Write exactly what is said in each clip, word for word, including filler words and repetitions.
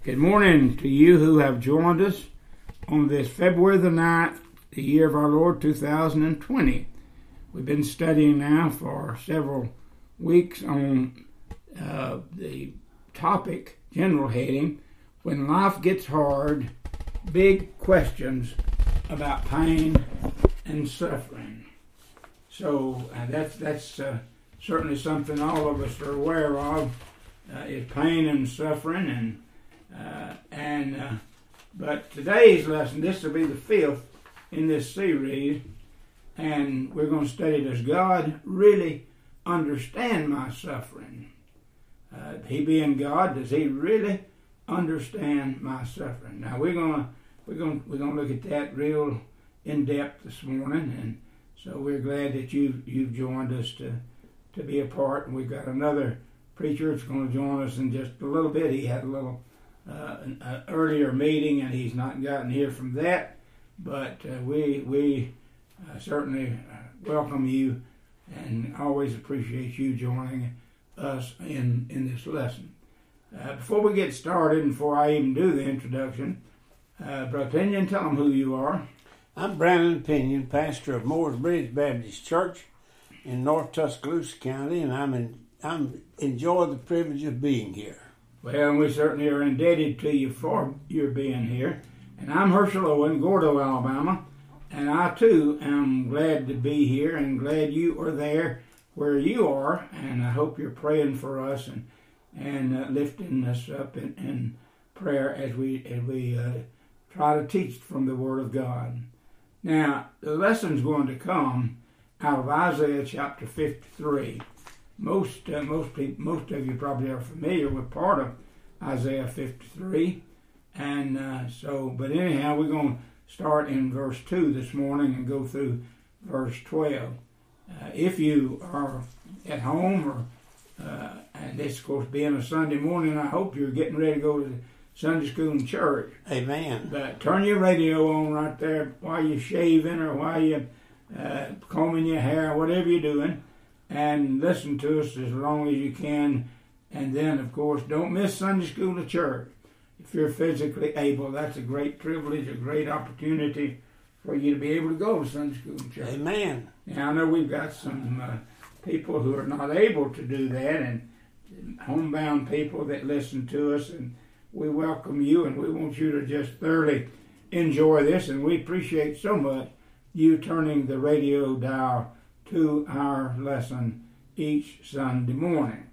Good morning to you who have joined us on this February the ninth, the year of our Lord two thousand twenty. We've been studying now for several weeks on uh, the topic, general heading, When Life Gets Hard, Big Questions About Pain and Suffering. So uh, that's, that's uh, certainly something all of us are aware of, uh, is pain and suffering. and Uh, and uh, but today's lesson, this will be the fifth in this series, and we're going to study, does God really understand my suffering? Uh, he being God, does He really understand my suffering? Now we're going to we're going to, we're going to look at that real in depth this morning, and so we're glad that you you've joined us to to be a part. And we've got another preacher that's going to join us in just a little bit. He had a little. Uh, an, an earlier meeting, and he's not gotten here from that, but uh, we we uh, certainly uh, welcome you and always appreciate you joining us in, in this lesson. Uh, before we get started, and before I even do the introduction, uh, Brother Pinion, tell them who you are. I'm Brandon Pinion, pastor of Moores Bridge Baptist Church in North Tuscaloosa County, and I'm in, I'm enjoy the privilege of being here. Well, we certainly are indebted to you for your being here. And I'm Herschel Owen, Gordo, Alabama, and I too am glad to be here and glad you are there where you are, and I hope you're praying for us and and uh, lifting us up in, in prayer as we as we uh, try to teach from the Word of God. Now, the lesson's going to come out of Isaiah chapter fifty-three. Most uh, most people, most of you probably are familiar with part of Isaiah fifty-three, and uh, so. But anyhow, we're going to start in verse two this morning and go through verse twelve. Uh, if you are at home, or uh, and this, of course, being a Sunday morning, I hope you're getting ready to go to the Sunday school and church. Amen. But turn your radio on right there while you're shaving or while you're uh, combing your hair, whatever you're doing. And listen to us as long as you can. And then, of course, don't miss Sunday school to church. If you're physically able, that's a great privilege, a great opportunity for you to be able to go to Sunday school and church. Amen. Now, I know we've got some uh, people who are not able to do that, and homebound people that listen to us, and we welcome you, and we want you to just thoroughly enjoy this, and we appreciate so much you turning the radio dial to our lesson each Sunday morning.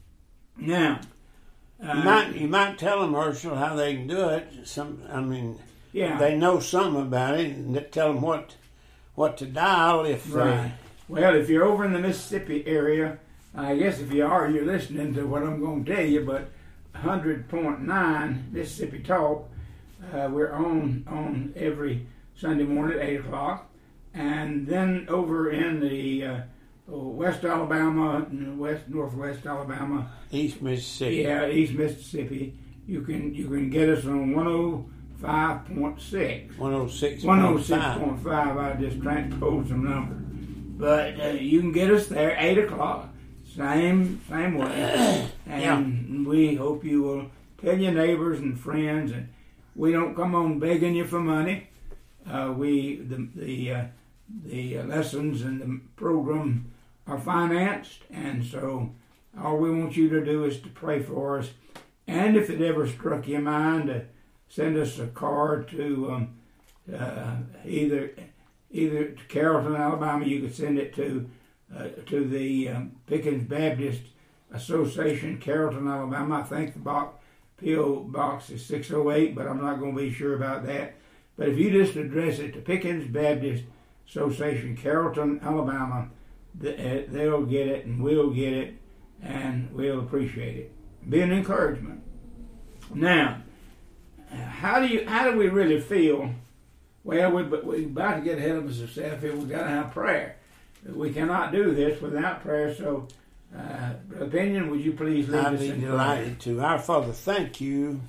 Now, uh, you might you might tell them, Herschel, how they can do it. Some, I mean, yeah, they know something about it, and tell them what what to dial if right. they. Well, if you're over in the Mississippi area, I guess if you are, you're listening to what I'm going to tell you. But one hundred point nine Mississippi Talk, uh, we're on on every Sunday morning at eight o'clock. And then over in the uh, West Alabama, West Northwest Alabama, East Mississippi, yeah, East Mississippi, you can you can get us on one oh five point six. one oh six. one oh six point five. I just transposed some numbers, but uh, you can get us there eight o'clock, same same way. And yeah. We hope you will tell your neighbors and friends, and we don't come on begging you for money. Uh, we the the uh, the lessons and the program are financed, and so all we want you to do is to pray for us. And if it ever struck your mind to send us a card to um, uh, either either to Carrollton, Alabama, you could send it to uh, to the um, Pickens Baptist Association, Carrollton, Alabama. I think the box P O box is six oh eight, but I'm not going to be sure about that. But if you just address it to Pickens Baptist Association, Carrollton, Alabama, they'll get it and we'll get it, and we'll appreciate it. Be an encouragement. Now, how do you? How do we really feel? Well, we, we're about to get ahead of us ourselves here. We've got to have prayer. We cannot do this without prayer, so uh, Brother Pinion, would you please lead I'd us be in delighted to. Our Father, thank you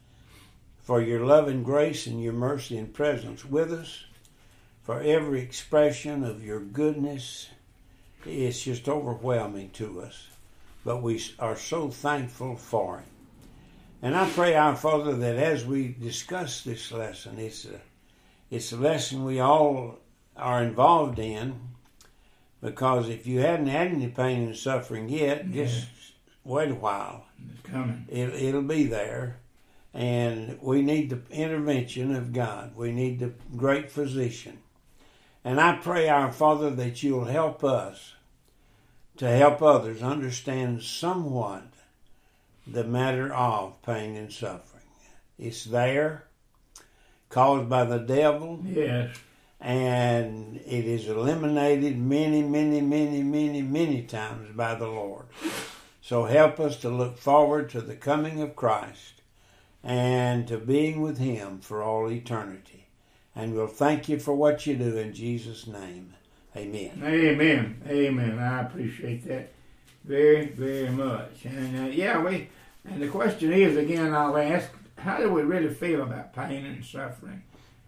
for your love and grace and your mercy and presence with us, for every expression of your goodness. It's just overwhelming to us, but we are so thankful for it. And I pray, our Father, that as we discuss this lesson, it's a, it's a lesson we all are involved in, because if you hadn't had any pain and suffering yet, yeah. just wait a while. It's coming. It, it'll be there. And we need the intervention of God. We need the great physician. And I pray, our Father, that you'll help us to help others understand somewhat the matter of pain and suffering. It's there, caused by the devil. Yes. And it is eliminated many, many, many, many, many times by the Lord. So help us to look forward to the coming of Christ and to being with Him for all eternity. And we'll thank you for what you do in Jesus' name. Amen. Amen. Amen. I appreciate that very, very much. And uh, yeah, we. And the question is, again, I'll ask, how do we really feel about pain and suffering?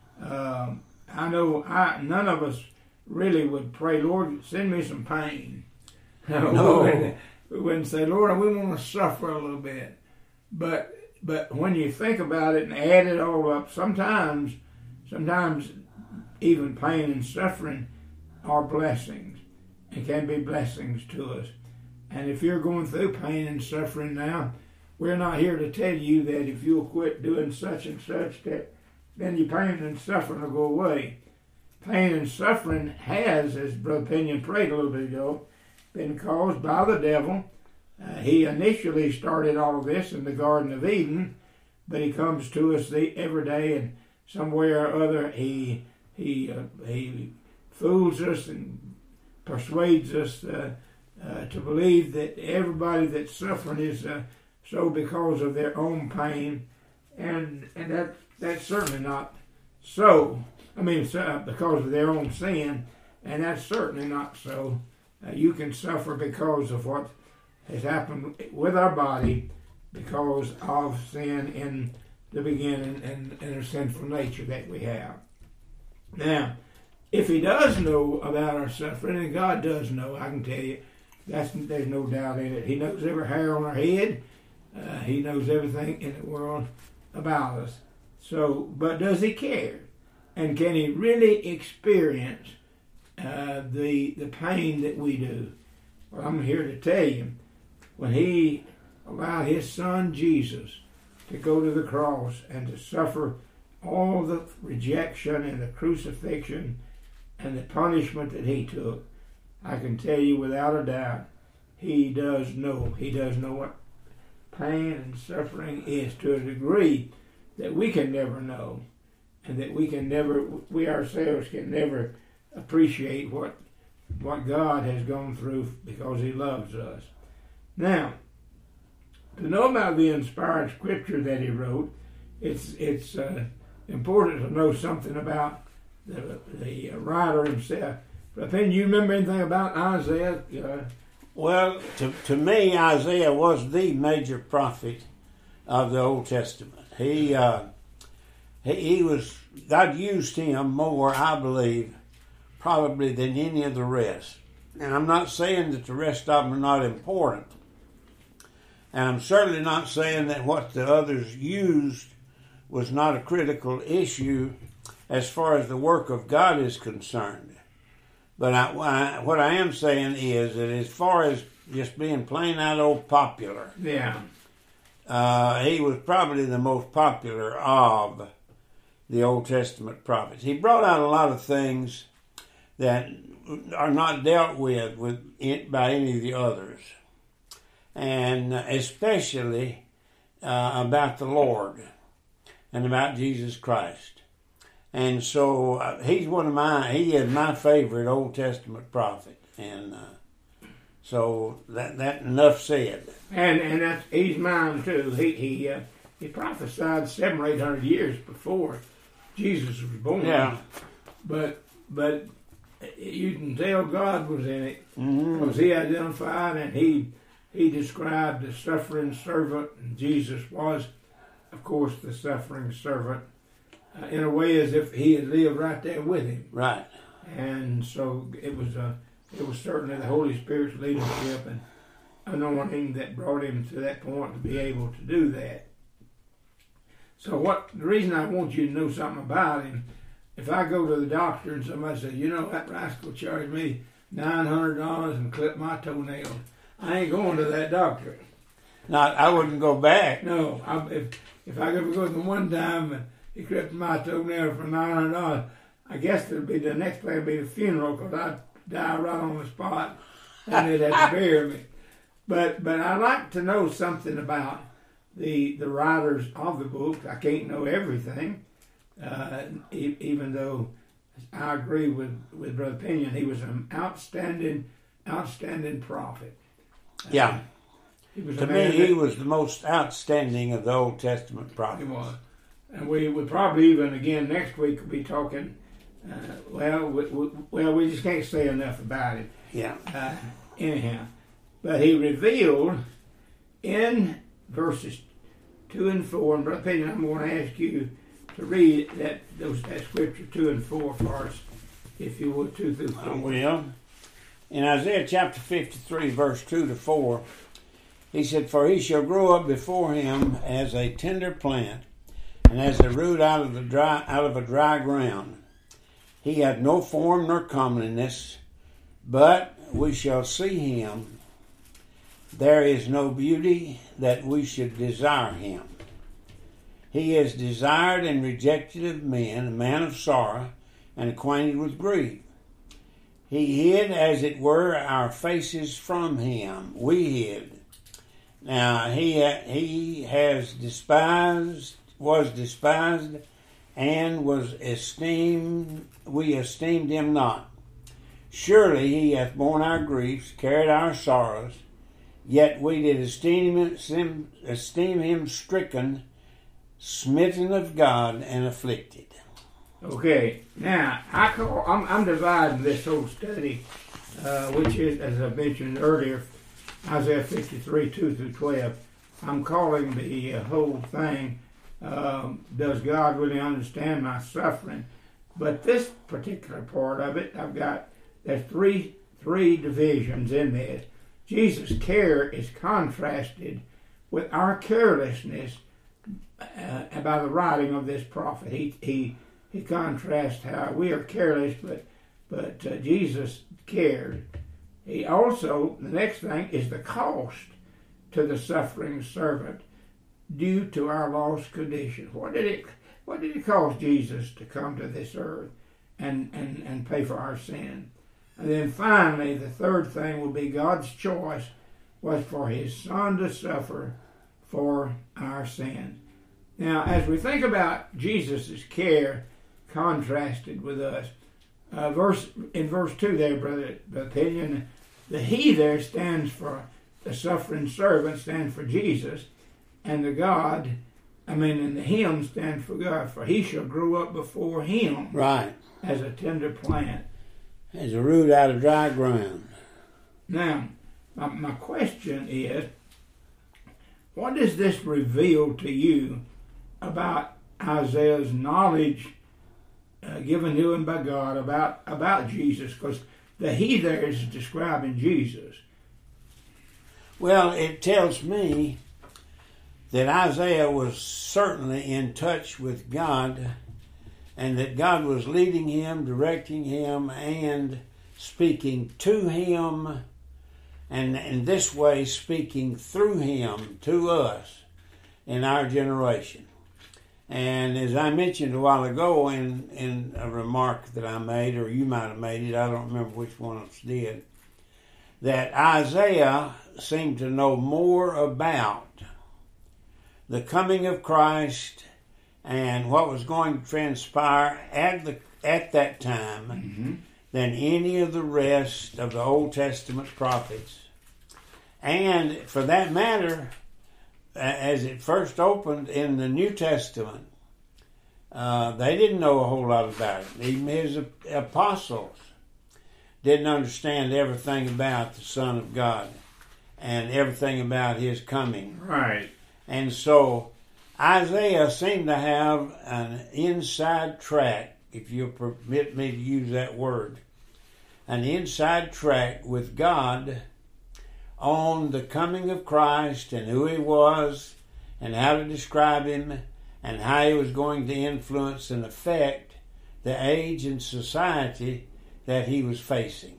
Um, I know I none of us really would pray, Lord, send me some pain. No. we, wouldn't, we wouldn't say, Lord, we want to suffer a little bit. But but when you think about it and add it all up, sometimes, sometimes even pain and suffering are blessings. It can be blessings to us. And if you're going through pain and suffering now, we're not here to tell you that if you'll quit doing such and such, that then your pain and suffering will go away. Pain and suffering has, as Brother Pinion prayed a little bit ago, been caused by the devil. Uh, he initially started all of this in the Garden of Eden, but he comes to us the, every day, and somewhere or other he he uh, he fools us and persuades us uh, uh, to believe that everybody that's suffering is uh, so because of their own pain, and and that that's certainly not so. I mean, uh, because of their own sin, and that's certainly not so. Uh, you can suffer because of what has happened with our body because of sin in the beginning and, and a sinful nature that we have. Now, if He does know about our suffering, and God does know, I can tell you, that's there's no doubt in it. He knows every hair on our head. Uh, he knows everything in the world about us. So, but does He care? And can He really experience uh, the the pain that we do? Well, I'm here to tell you, when He allowed His Son Jesus to go to the cross and to suffer all the rejection and the crucifixion and the punishment that He took, I can tell you without a doubt, He does know. He does know what pain and suffering is to a degree that we can never know, and that we can never, we ourselves can never appreciate what what God has gone through because He loves us. Now, to know about the inspired scripture that He wrote, it's it's uh, important to know something about the the writer himself. But then, you remember anything about Isaiah? Uh, well, to to me, Isaiah was the major prophet of the Old Testament. He uh, he, he was God used him more, I believe, probably than any of the rest. And I'm not saying that the rest of them are not important. And I'm certainly not saying that what the others used was not a critical issue as far as the work of God is concerned. But I, I, what I am saying is that as far as just being plain out old popular, yeah, uh, he was probably the most popular of the Old Testament prophets. He brought out a lot of things that are not dealt with, with it by any of the others. And especially uh, about the Lord and about Jesus Christ. And so uh, he's one of my, he is my favorite Old Testament prophet. And uh, so that that enough said. And and that's, he's mine too. He he uh, he prophesied seven or eight hundred years before Jesus was born. Yeah. But but you can tell God was in it Mm-hmm. because He identified and he he described the suffering servant, and Jesus was, of course, the suffering servant uh, in a way as if He had lived right there with Him. Right. And so it was a. Uh, It was certainly the Holy Spirit's leadership and anointing that brought him to that point to be able to do that. So what the reason I want you to know something about him, if I go to the doctor and somebody says, you know, that rascal charged me nine hundred dollars and clipped my toenails, I ain't going to that doctor. Not, I wouldn't go back. No, I, if if I could go to one time and he clipped my toenail for nine hundred dollars, I guess it'd be the next place would be the funeral because I'd die right on the spot and they'd have to bury me. But but I like to know something about the the writers of the book. I can't know everything, uh, e- even though I agree with, with Brother Pinion. He was an outstanding, outstanding prophet. Yeah. Uh, he was to me, that, he was the most outstanding of the Old Testament prophets. He was. And we would probably even, again, next week be talking, uh, well, we, we, well, we just can't say enough about it. Yeah. Uh, anyhow. But he revealed in verses two and four, and Brother Pinion, I'm going to ask you to read that those that scripture two and four for us, if you would, two through four. I will. In Isaiah chapter fifty-three, verse two to four, he said, "For he shall grow up before him as a tender plant, and as a root out of the dry out of a dry ground. He hath no form nor comeliness, but we shall see him. There is no beauty that we should desire him. He is desired and rejected of men, a man of sorrow, and acquainted with grief. He hid, as it were, our faces from him. We hid. Now he he has despised, was despised, and was esteemed. We esteemed him not. Surely he hath borne our griefs, carried our sorrows. Yet we did esteem him, esteem him stricken, smitten of God, and afflicted." Okay, now I call, I'm, I'm dividing this whole study, uh, which is, as I mentioned earlier, Isaiah fifty-three, two through twelve. I'm calling the uh, whole thing, um, does God really understand my suffering? But this particular part of it, I've got, there's three, three divisions in this. Jesus' care is contrasted with our carelessness uh, by the writing of this prophet. He he he contrasts how we are careless, but but uh, Jesus cared. He also, the next thing is the cost to the suffering servant due to our lost condition. What did it what did it cost Jesus to come to this earth and, and, and pay for our sin? And then finally, the third thing will be God's choice was for his Son to suffer for our sins. Now, as we think about Jesus' care contrasted with us, uh, verse in verse two there, Brother Pinion, the he there stands for the suffering servant, stands for Jesus, and the God, I mean, and the him stands for God, for he shall grow up before him Right. as a tender plant. As a root out of dry ground. Now, my, my question is, what does this reveal to you about Isaiah's knowledge uh, given to him by God about, about Jesus? Because the he there is describing Jesus. Well, it tells me that Isaiah was certainly in touch with God, and that God was leading him, directing him, and speaking to him, and in this way speaking through him to us in our generation. And as I mentioned a while ago in, in a remark that I made, or you might have made it, I don't remember which one of us did, that Isaiah seemed to know more about the coming of Christ and what was going to transpire at the at that time Mm-hmm. than any of the rest of the Old Testament prophets. And for that matter, as it first opened in the New Testament, uh, they didn't know a whole lot about it. Even his apostles didn't understand everything about the Son of God and everything about his coming. Right. And so Isaiah seemed to have an inside track, if you'll permit me to use that word, an inside track with God on the coming of Christ and who he was and how to describe him and how he was going to influence and affect the age and society that he was facing.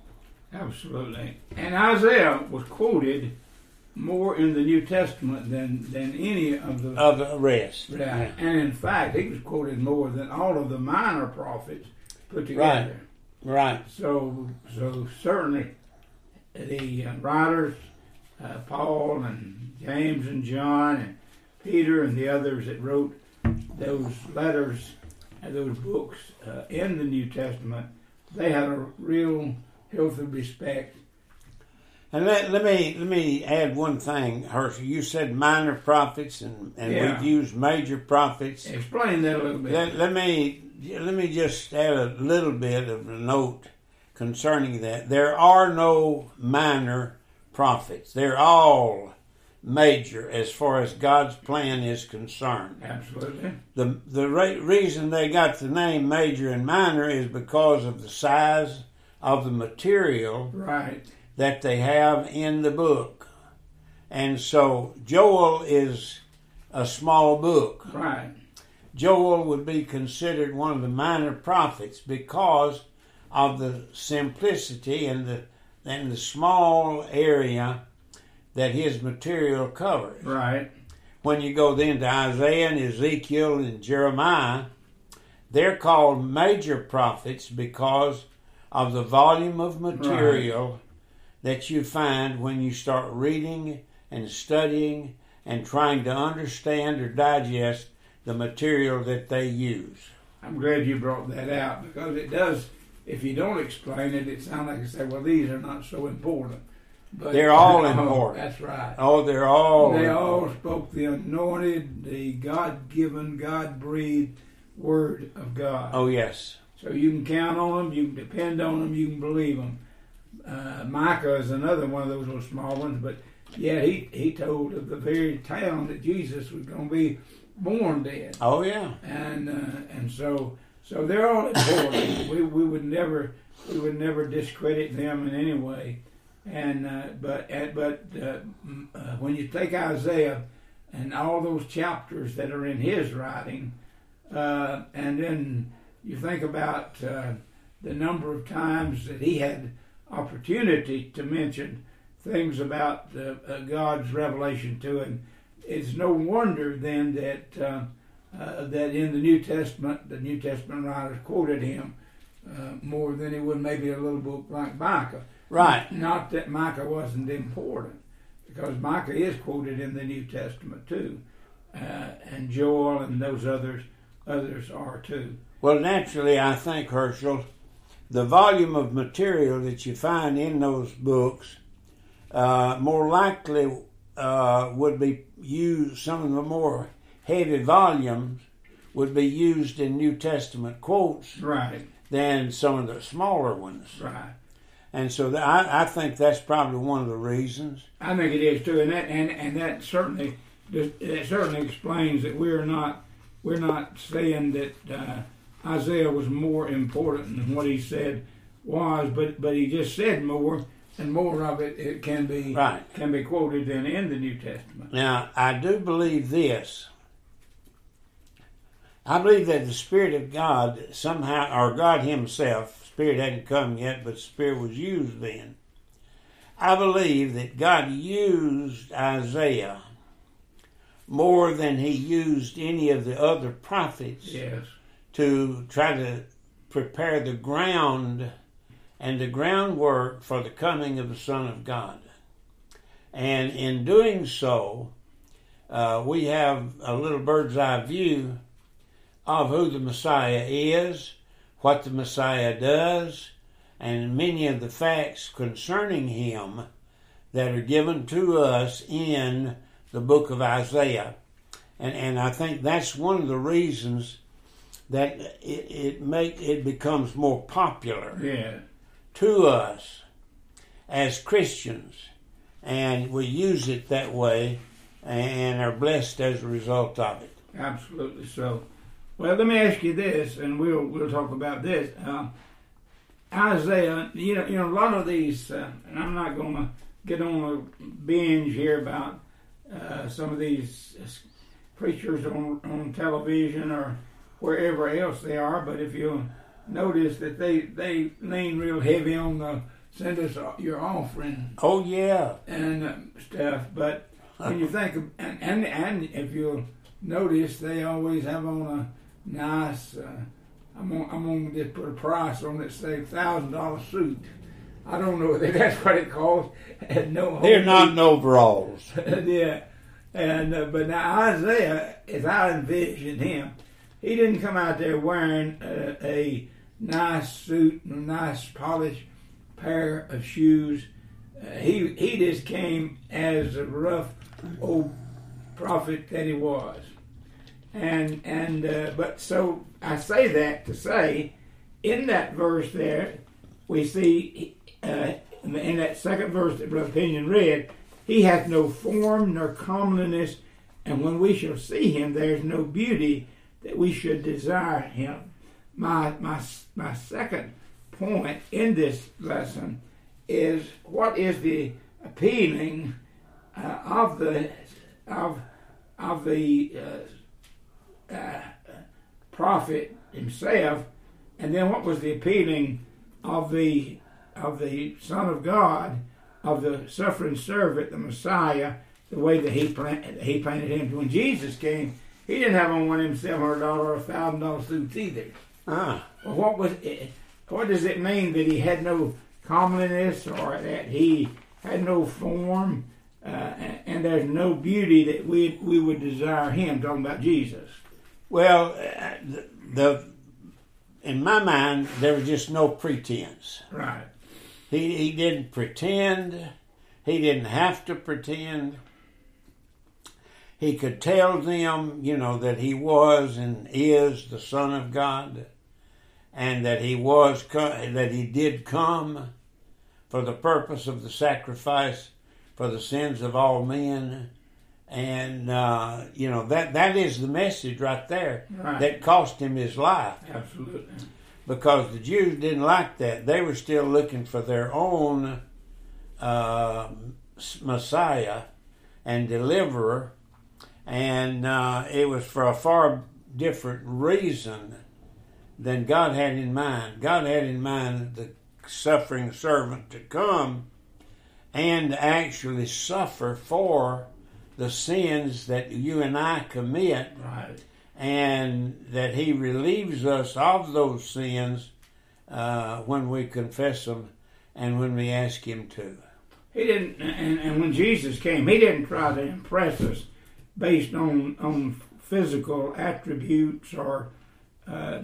Absolutely. And Isaiah was quoted more in the New Testament than, than any of the of the rest. Right. Yeah. And in fact, he was quoted more than all of the minor prophets put together. Right. Right. So, so certainly the uh, writers, uh, Paul and James and John and Peter and the others that wrote those letters and those books uh, in the New Testament, they had a real healthy respect. And let, let me let me add one thing, Herschel. You said minor prophets, and, and Yeah. we've used major prophets. Explain that a little bit. Let, let me let me just add a little bit of a note concerning that. There are no minor prophets. They're all major as far as God's plan is concerned. Absolutely. The the re- reason they got the name major and minor is because of the size of the material Right. that they have in the book. And so Joel is a small book. Right. Joel would be considered one of the minor prophets because of the simplicity and the and the small area that his material covers. Right. When you go then to Isaiah and Ezekiel and Jeremiah, they're called major prophets because of the volume of material right. that you find when you start reading and studying and trying to understand or digest the material that they use. I'm glad you brought that out because it does, if you don't explain it, it sounds like you say, well, these are not so important. But they're all oh, important. That's right. Oh, they're all They important. all spoke the anointed, the God-given, God-breathed Word of God. Oh, yes. So you can count on them, you can depend on them, you can believe them. Uh, Micah is another one of those little small ones, but yeah, he, he told of the very town that Jesus was going to be born dead. Oh, yeah. And uh, and so so they're all important. we we would never we would never discredit them in any way. And uh, but uh, but uh, uh, when you take Isaiah and all those chapters that are in his writing, uh, and then you think about uh, the number of times that he had opportunity to mention things about uh, uh, God's revelation to him, it's no wonder then that uh, uh, that in the New Testament, the New Testament writers quoted him uh, more than he would maybe a little book like Micah. Right. Not that Micah wasn't important, because Micah is quoted in the New Testament too, uh, and Joel and those others others are too. Well, naturally, I think, Herschel, the volume of material that you find in those books uh, more likely uh, would be used, some of the more heavy volumes would be used in New Testament quotes Right. than some of the smaller ones. Right. And so that, I, I think that's probably one of the reasons. I think it is too, and that and, and that certainly that certainly explains that we're not we're not saying that uh, Isaiah was more important than what he said was, but but he just said more, and more of it, it can be right. can be quoted in in the New Testament. Now, I do believe this. I believe that the Spirit of God somehow, or God Himself, Spirit hadn't come yet, but Spirit was used then. I believe that God used Isaiah more than He used any of the other prophets Yes. to try to prepare the ground and the groundwork for the coming of the Son of God. And in doing so, uh, we have a little bird's eye view of who the Messiah is, what the Messiah does, and many of the facts concerning Him that are given to us in the book of Isaiah. And and I think that's one of the reasons that it it make it becomes more popular Yeah. to us as Christians, and we use it that way and are blessed as a result of it. Absolutely so. Well, let me ask you this, and we'll we'll talk about this. Um, Isaiah, you know, you know, a lot of these, uh, and I'm not going to get on a binge here about uh, some of these preachers on, on television or wherever else they are, but if you notice that they, they lean real heavy on the send us your offering. Oh, yeah. And uh, stuff. But when you think of, and, and, and if you'll notice, they always have on a nice, uh, I'm going I'm on to just put a price on it, say one thousand dollars suit. I don't know if that's what it costs. No, they're not in overalls. Yeah. And, uh, but now Isaiah, as I envisioned him, he didn't come out there wearing a, a nice suit and a nice polished pair of shoes. Uh, he he just came as a rough old prophet that he was. And and uh, but so I say that to say, in that verse there, we see uh, in that second verse that Brother Pinion read, he hath no form nor comeliness, and when we shall see him, there is no beauty that we should desire him. My my my second point in this lesson is what is the appealing uh, of the of of the uh, uh, prophet himself, and then what was the appealing of the of the Son of God, of the suffering servant, the Messiah, the way that he planted, he painted him. When Jesus came, he didn't have on one of them seven hundred dollar or thousand dollar suits either. Ah. Well, what was it? What does it mean that he had no comeliness, or that he had no form, uh, and, and there's no beauty that we we would desire him? Talking about Jesus. Well, uh, the, the in my mind there was just no pretense. Right. He he didn't pretend. He didn't have to pretend. He could tell them, you know, that he was and is the Son of God, and that he was that he did come for the purpose of the sacrifice for the sins of all men, and uh, you know that that is the message right there. Right. That cost him his life. Absolutely. Because the Jews didn't like that. They were still looking for their own uh, Messiah and deliverer, and uh, it was for a far different reason than God had in mind. God had in mind the suffering servant to come and actually suffer for the sins that you and I commit. Right. And that he relieves us of those sins uh, when we confess them and when we ask him to. He didn't, and, and when Jesus came, he didn't try to impress us based on on physical attributes or uh,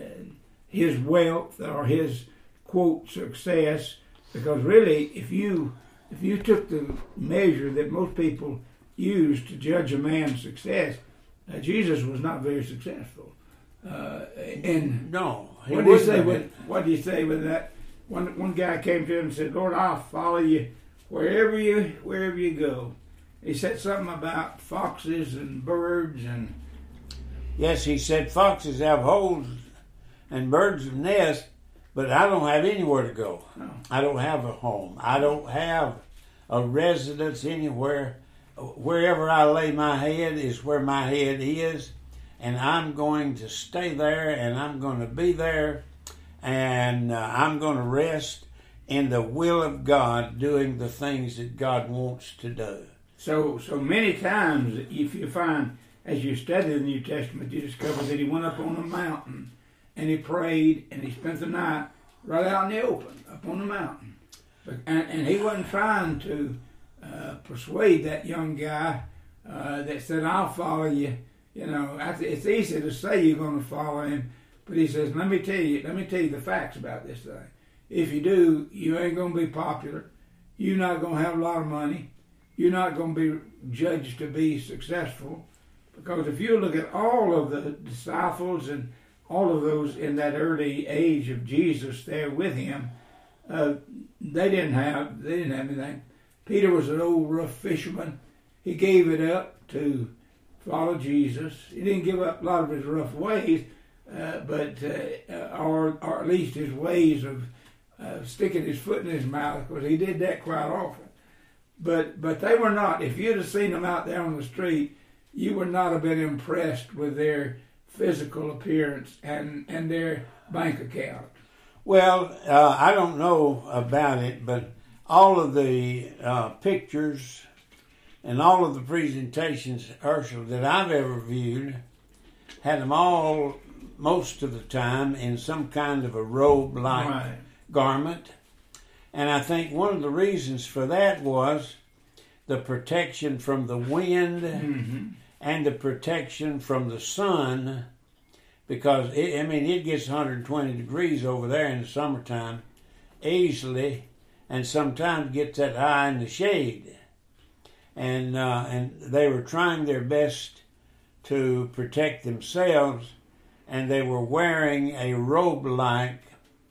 his wealth or his quote success. Because really, if you if you took the measure that most people use to judge a man's success, Uh, Jesus was not very successful. Uh, and no, what do you say with what do you say with that? One one guy came to him and said, "Lord, I'll follow you wherever you wherever you go." He said something about foxes and birds and. Yes, he said foxes have holes and birds have nests, but I don't have anywhere to go. No. I don't have a home. I don't have a residence anywhere. Wherever I lay my head is where my head is, and I'm going to stay there, and I'm going to be there, and uh, I'm going to rest in the will of God, doing the things that God wants to do. So, so many times, if you find, as you study the New Testament, you discover that he went up on a mountain, and he prayed, and he spent the night right out in the open, up on the mountain. And, and he wasn't trying to Uh, persuade that young guy uh, that said, "I'll follow you." You know, it's easy to say you're going to follow him, but he says, "Let me tell you, let me tell you the facts about this thing. If you do, you ain't going to be popular. You're not going to have a lot of money. You're not going to be judged to be successful, because if you look at all of the disciples and all of those in that early age of Jesus there with him, uh, they didn't have they didn't have anything." Peter was an old rough fisherman. He gave it up to follow Jesus. He didn't give up a lot of his rough ways, uh, but uh, or, or at least his ways of uh, sticking his foot in his mouth, because he did that quite often. But but they were not. If you'd have seen them out there on the street, you would not have been impressed with their physical appearance and, and their bank account. Well, uh, I don't know about it, but all of the uh, pictures and all of the presentations, Ursula, that I've ever viewed had them all, most of the time, in some kind of a robe-like Right. garment. And I think one of the reasons for that was the protection from the wind Mm-hmm. and the protection from the sun, because, it, I mean, it gets one hundred twenty degrees over there in the summertime easily, and sometimes gets that high in the shade. And uh, and they were trying their best to protect themselves, and they were wearing a robe-like,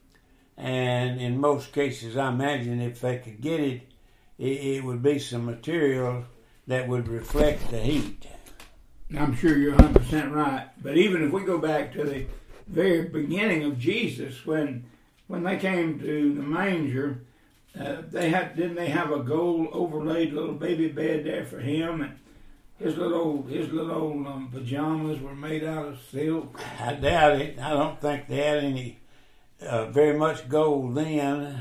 and in most cases, I imagine if they could get it, it, it would be some material that would reflect the heat. I'm sure you're one hundred percent right. But even if we go back to the very beginning of Jesus, when when they came to the manger, uh, they had didn't they have a gold overlaid little baby bed there for him, and his little his little um, pajamas were made out of silk. I doubt it. I don't think they had any uh, very much gold then,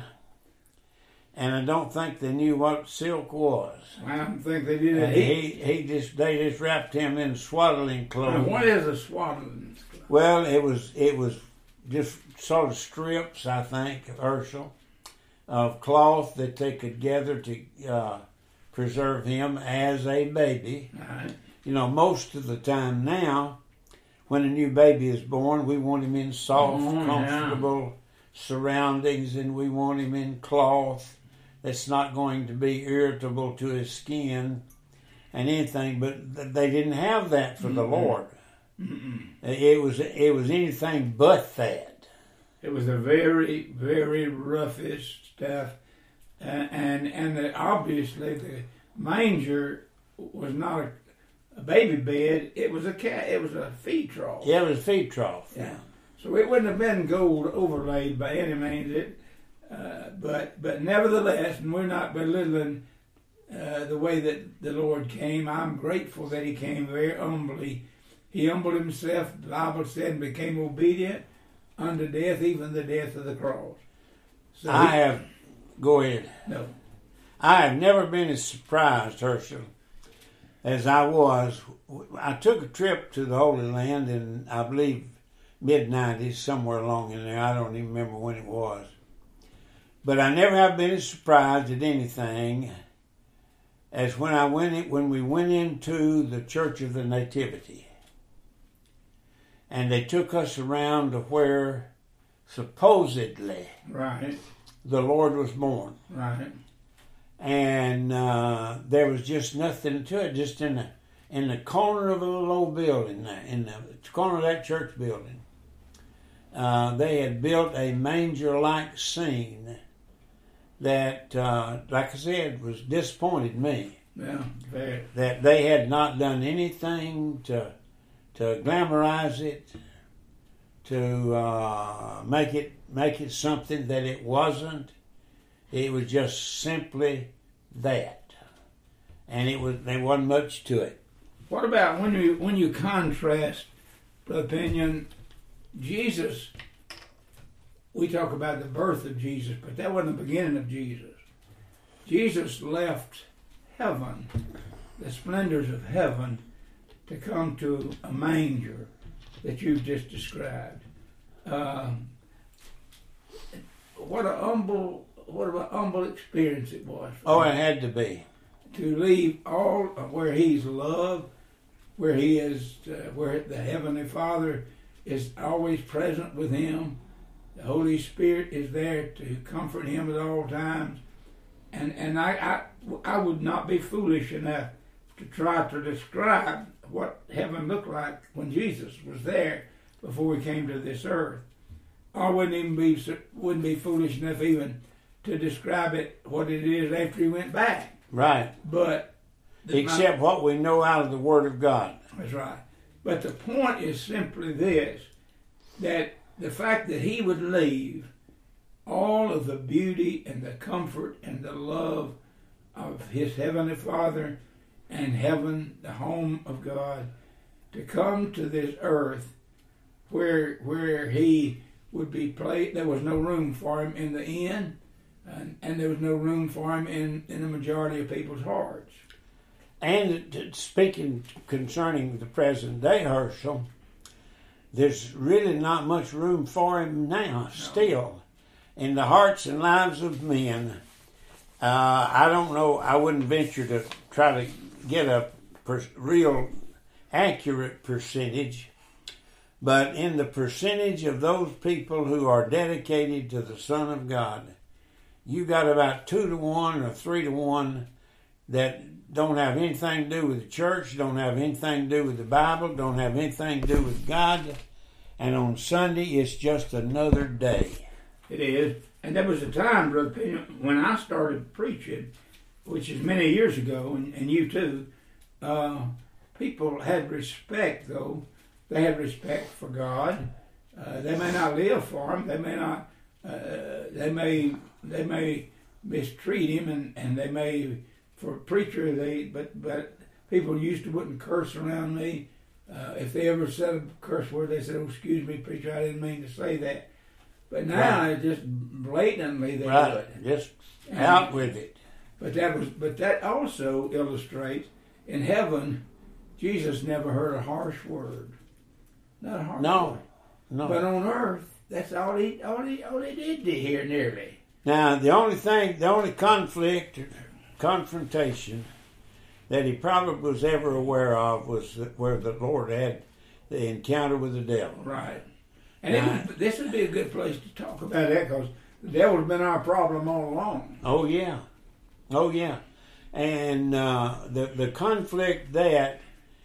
and I don't think they knew what silk was. I don't think they did And it. he he just they just wrapped him in swaddling Now, clothes. what is a swaddling? Well, it was it was just sort of strips, I think, Herschel, of cloth that they could gather to uh, preserve him as a baby. Right. You know, most of the time now, when a new baby is born, we want him in soft, Oh, yeah. comfortable surroundings, and we want him in cloth that's not going to be irritable to his skin and anything. But they didn't have that for mm-hmm. the Lord. Mm-mm. It was it was anything but that. It was a very, very roughish stuff, and and, and the, obviously the manger was not a, a baby bed. It was a cat. It was a feed trough. Yeah, it was a feed trough. Yeah. So it wouldn't have been gold overlaid by any means. It, uh, but but nevertheless, and we're not belittling uh, the way that the Lord came. I'm grateful that He came very humbly. He humbled himself, the Bible said, and became obedient unto death, even the death of the cross. So I he, have, go ahead. No. I have never been as surprised, Herschel, as I was. I took a trip to the Holy Land in, I believe, mid nineties, somewhere along in there. I don't even remember when it was. But I never have been as surprised at anything as when I went in, when we went into the Church of the Nativity. And they took us around to where supposedly Right. the Lord was born. Right. And uh, there was just nothing to it, just in the in the corner of a little old building there, in the corner of that church building. Uh, they had built a manger-like scene that, uh, like I said, was disappointed me. Yeah, very. That they had not done anything to to glamorize it, to uh, make it make it something that it wasn't. It was just simply that, and it was there wasn't much to it. What about when you when you contrast, Brother Pinion, Jesus? We talk about the birth of Jesus, but that wasn't the beginning of Jesus. Jesus left heaven, the splendors of heaven, to come to a manger that you've just described. Um, what a humble, what a humble experience it was. For Oh, him. it had to be. To leave all where He's loved, where He is, uh, where the Heavenly Father is always present with Him. The Holy Spirit is there to comfort Him at all times. And and I, I, I would not be foolish enough to try to describe what heaven looked like when Jesus was there before He came to this earth. I wouldn't even be wouldn't be foolish enough even to describe it what it is after He went back. Right. But except what we know out of the Word of God. That's right. But the point is simply this, that the fact that He would leave all of the beauty and the comfort and the love of His Heavenly Father and heaven, the home of God, to come to this earth where where he would be placed. There was no room for him in the inn, and, and there was no room for him in, in the majority of people's hearts. And speaking concerning the present day, Herschel, there's really not much room for him now, no. Still, in the hearts and lives of men. Uh, I don't know, I wouldn't venture to try to get a per- real accurate percentage, but in the percentage of those people who are dedicated to the Son of God, you got about two to one or three to one that don't have anything to do with the church, don't have anything to do with the Bible, don't have anything to do with God, and on Sunday it's just another day. It is. And there was a time, Brother Penny, when I started preaching, which is many years ago, and, and you too, uh, people had respect, though. They had respect for God. Uh, they may not live for Him. They may not. Uh, they may. They may mistreat Him, and, and they may, for a preacher, they. But but people used to wouldn't curse around me. Uh, if they ever said a curse word, they said, "Oh, excuse me, preacher, I didn't mean to say that." But now right. It's just blatantly they right. do it. Just and, out with it. But that was. But that also illustrates in heaven, Jesus never heard a harsh word. Not a harsh no, word. No. But on earth, that's all he all he all he did to hear nearly. Now the only thing, the only conflict, or confrontation that he probably was ever aware of was that where the Lord had the encounter with the devil. Right. And it would, this would be a good place to talk about that because the devil's been our problem all along. Oh yeah, oh yeah, and uh, the the conflict that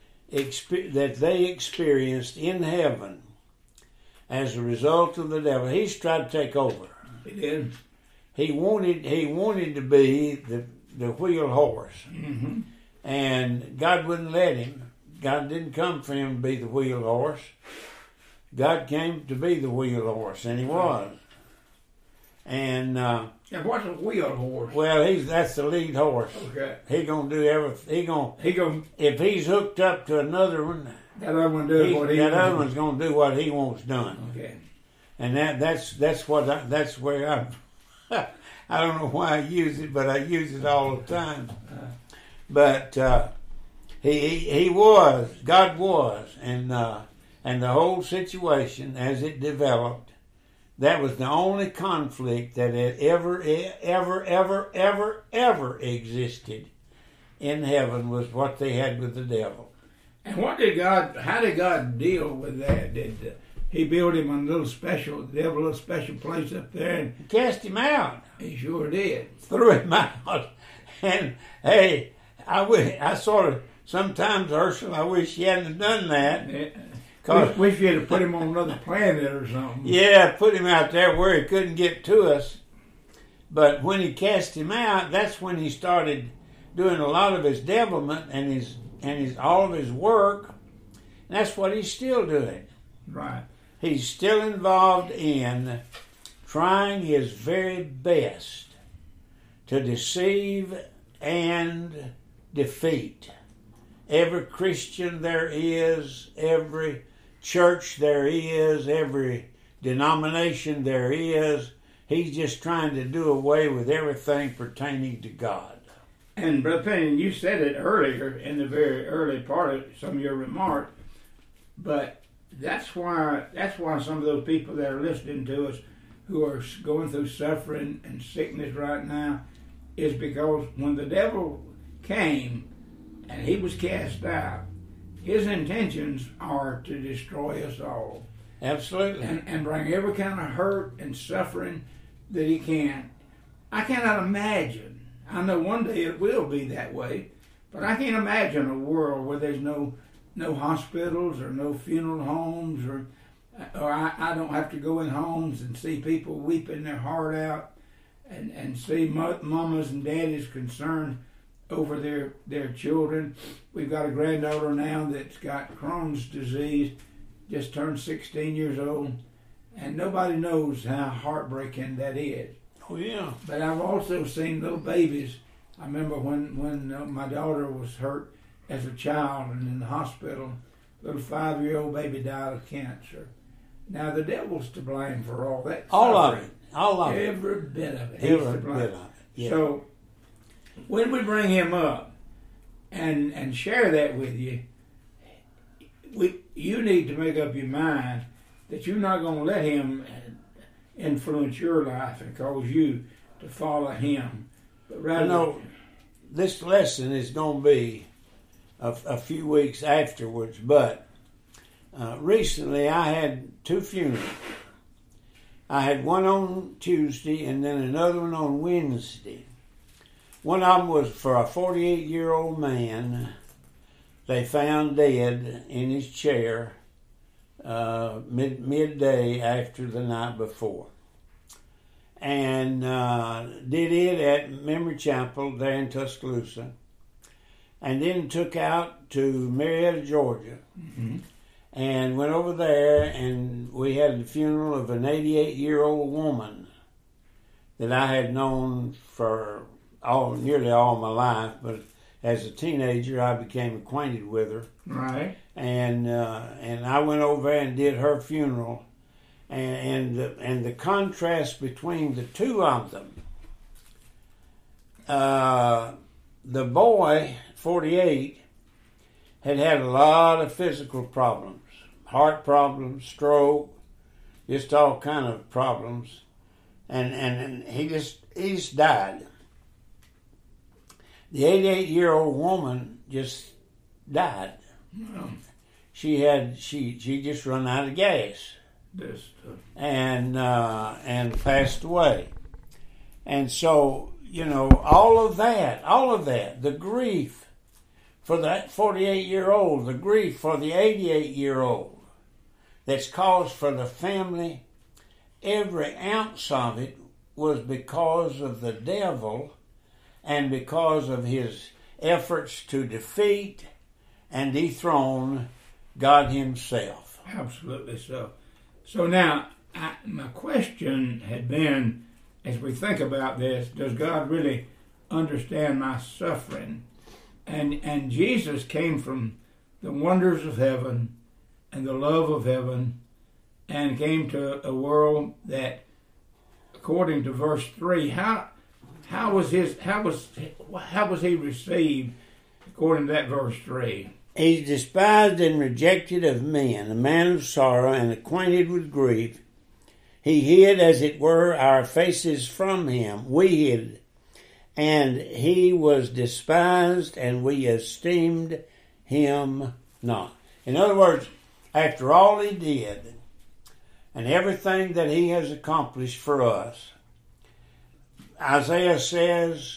exp- that they experienced in heaven as a result of the devil, he's tried to take over. He did. He wanted he wanted to be the the wheel horse, mm-hmm. and God wouldn't let him. God didn't come for him to be the wheel horse. God came to be the wheel horse, and he was. And uh, and what's a wheel horse? Well, he's that's the lead horse. Okay. He gonna do everything. He gonna he gonna if he's hooked up to another one. That other one does what he that wants. other one's gonna do what he wants done. Okay. And that that's that's what I, that's where I I don't know why I use it, but I use it all the time. Uh, but uh, he, he he was God was and. Uh, And the whole situation, as it developed, that was the only conflict that had ever, ever, ever, ever, ever existed in heaven was what they had with the devil. And what did God, how did God deal with that? Did uh, he build him a little special, the devil a little special place up there? And he cast him out. He sure did. Threw him out. And, hey, I, wish, I sort of, sometimes, Ursula, I wish he hadn't done that. Yeah. Wish, wish you had to put him on another planet or something. Yeah, put him out there where he couldn't get to us. But when he cast him out, that's when he started doing a lot of his devilment and his and his all of his work. And that's what he's still doing. Right. He's still involved in trying his very best to deceive and defeat every Christian there is, every church there is, every denomination there is. He's just trying to do away with everything pertaining to God. And Brother Penny, you said it earlier in the very early part of some of your remarks, but that's why that's why some of those people that are listening to us who are going through suffering and sickness right now is because when the devil came and he was cast out, his intentions are to destroy us all. Absolutely. And, and bring every kind of hurt and suffering that he can. I cannot imagine. I know one day it will be that way, but I can't imagine a world where there's no no hospitals or no funeral homes, or or I, I don't have to go in homes and see people weeping their heart out and, and see mo- mamas and daddies concerned over their, their children. We've got a granddaughter now that's got Crohn's disease, just turned sixteen years old, and nobody knows how heartbreaking that is. Oh, yeah. But I've also seen little babies. I remember when, when uh, my daughter was hurt, as a child and in the hospital. Little five-year-old baby died of cancer. Now the devil's to blame for all that. All suffering. of it. All of it. Every bit of it. He's Every to blame. bit of it. Yeah. So when we bring him up and and share that with you, we you need to make up your mind that you're not going to let him influence your life and cause you to follow him. But rather, you know, this lesson is going to be a, a few weeks afterwards, but uh, recently I had two funerals. I had one on Tuesday and then another one on Wednesday. One of them was for a forty-eight-year-old man. They found dead in his chair uh, mid midday after the night before. And uh, did it at Memory Chapel there in Tuscaloosa. And then took out to Marietta, Georgia. Mm-hmm. And went over there, and we had the funeral of an eighty-eight-year-old woman that I had known for all nearly all my life, but as a teenager, I became acquainted with her. Right. And uh, and I went over there and did her funeral, and and the, and the contrast between the two of them. Uh, the boy, forty-eight, had had a lot of physical problems. Heart problems, stroke, just all kind of problems, and and, and he just he just died. The eighty-eight-year-old woman just died. Oh. She had she she just run out of gas, This, uh, and uh, and passed away. And so you know all of that, all of that, the grief for that forty-eight-year-old, the grief for the eighty-eight-year-old. That's caused for the family, every ounce of it was because of the devil and because of his efforts to defeat and dethrone God himself. absolutely so. So now, I, my question had been, as we think about this, does God really understand my suffering? And and Jesus came from the wonders of heaven and the love of heaven, and came to a world that, according to verse three, how how was his how was how was he received according to that verse three? He's despised and rejected of men, a man of sorrow and acquainted with grief. He hid, as it were, our faces from him. We hid, and he was despised, and we esteemed him not. In other words, after all he did and everything that he has accomplished for us, Isaiah says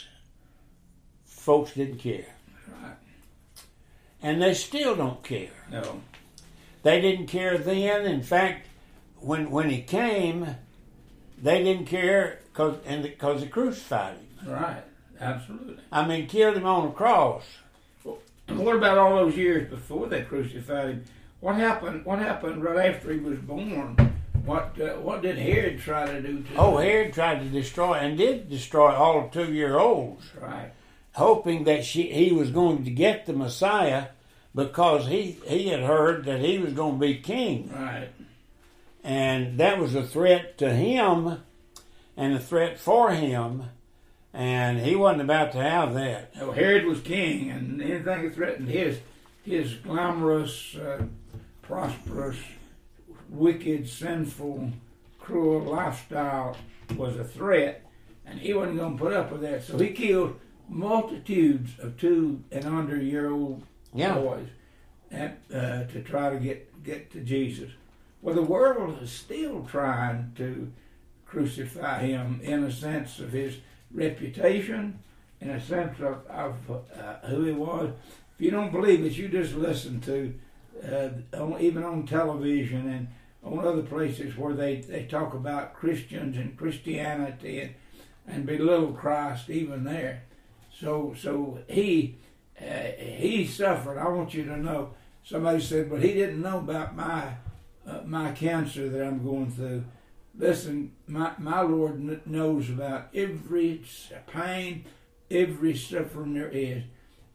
folks didn't care. Right. And they still don't care. No. They didn't care then. In fact, when when he came, they didn't care because and because they crucified him. Right. Absolutely. I mean, killed him on a cross. Well, and what about all those years before they crucified him? What happened? What happened right after he was born? What uh, What did Herod try to do to Oh, him? Herod tried to destroy and did destroy all two-year-olds, Right. hoping that she he was going to get the Messiah because he he had heard that he was going to be king, Right. and that was a threat to him and a threat for him, and he wasn't about to have that. Well, Herod was king, and anything that threatened his his glamorous, uh, prosperous, wicked, sinful, cruel lifestyle was a threat, and he wasn't going to put up with that. So he killed multitudes of two and under year old Yeah. boys, and, uh, to try to get get to Jesus. Well, the world is still trying to crucify him in a sense of his reputation, in a sense of, of uh, who he was. If you don't believe it, you just listen to, uh, on, even on television and on other places where they, they talk about Christians and Christianity and, and belittle Christ even there. So so he uh, he suffered. I want you to know. Somebody said, but he didn't know about my uh, my cancer that I'm going through. Listen, my, my Lord kn- knows about every pain, every suffering there is.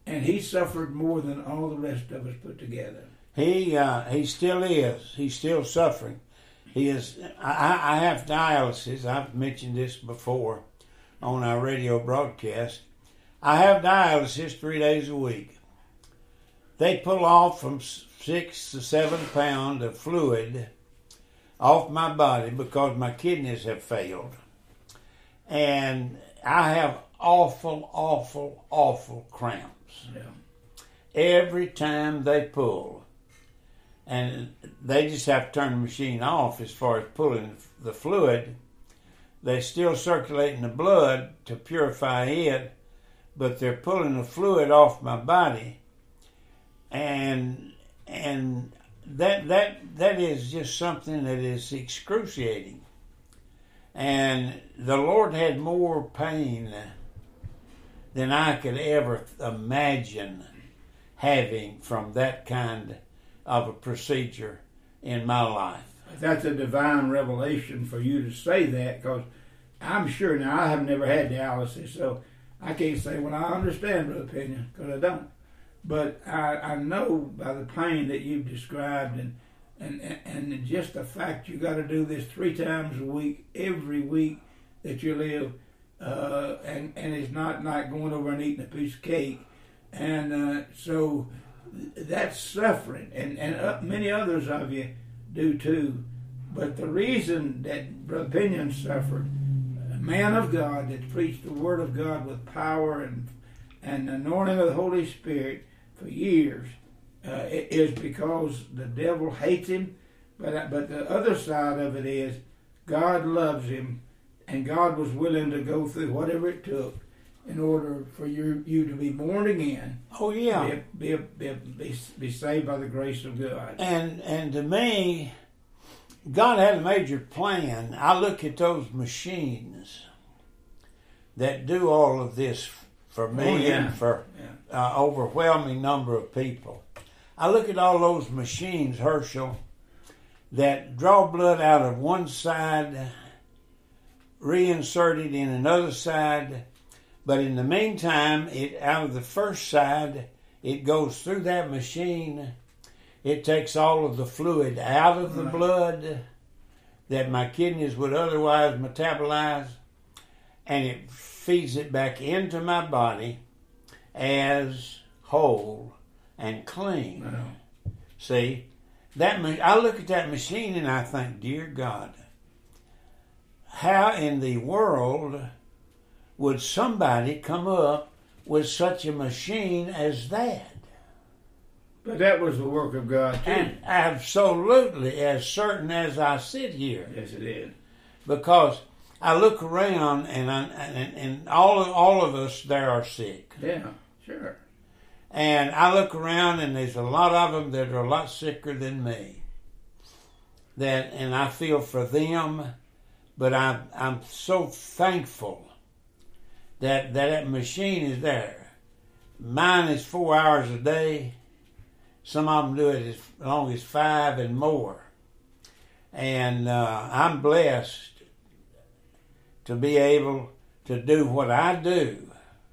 And he suffered more than all the rest of us put together. He uh, he still is. He's still suffering. He is. I, I have dialysis. I've mentioned this before on our radio broadcast. I have dialysis three days a week. They pull off from six to seven pounds of fluid off my body because my kidneys have failed. And I have awful, awful, awful cramps. Yeah. Every time they pull. And they just have to turn the machine off as far as pulling the fluid. They're still circulating the blood to purify it, but they're pulling the fluid off my body. And and that that that is just something that is excruciating. And the Lord had more pain than I could ever imagine having from that kind of a procedure in my life. That's a divine revelation for you to say that, because I'm sure, now I have never had dialysis, so I can't say, well, I understand, Brother Pena, because I don't. But I, I know by the pain that you've described, and, and, and just the fact you got to do this three times a week, every week that you live, uh, and, and it's not like going over and eating a piece of cake. And uh, so that's suffering, and, and uh, many others of you do too. But the reason that Brother Pinion suffered, a man of God that preached the Word of God with power and and anointing of the Holy Spirit for years, uh, is because the devil hates him. But but the other side of it is God loves him, and God was willing to go through whatever it took in order for you you to be born again. Oh yeah, be, be, be, be saved by the grace of God. And and to me, God had a major plan. I look at those machines that do all of this for me oh, yeah. and for yeah. uh, overwhelming number of people. I look at all those machines, Herschel, that draw blood out of one side, reinsert it in another side. But in the meantime, it out of the first side, it goes through that machine. It takes all of the fluid out of the blood that my kidneys would otherwise metabolize, and it feeds it back into my body as whole and clean. Wow. See, that I look at that machine and I think, dear God, how in the world would somebody come up with such a machine as that? But that was the work of God too. And absolutely, as certain as I sit here. Yes, it is. Because I look around and I, and, and all of, all of us there are sick. Yeah, sure. And I look around and there's a lot of them that are a lot sicker than me. That and I feel for them, but I'm I'm so thankful that that, that machine is there. Mine is four hours a day. Some of them do it as long as five and more. And uh, I'm blessed to be able to do what I do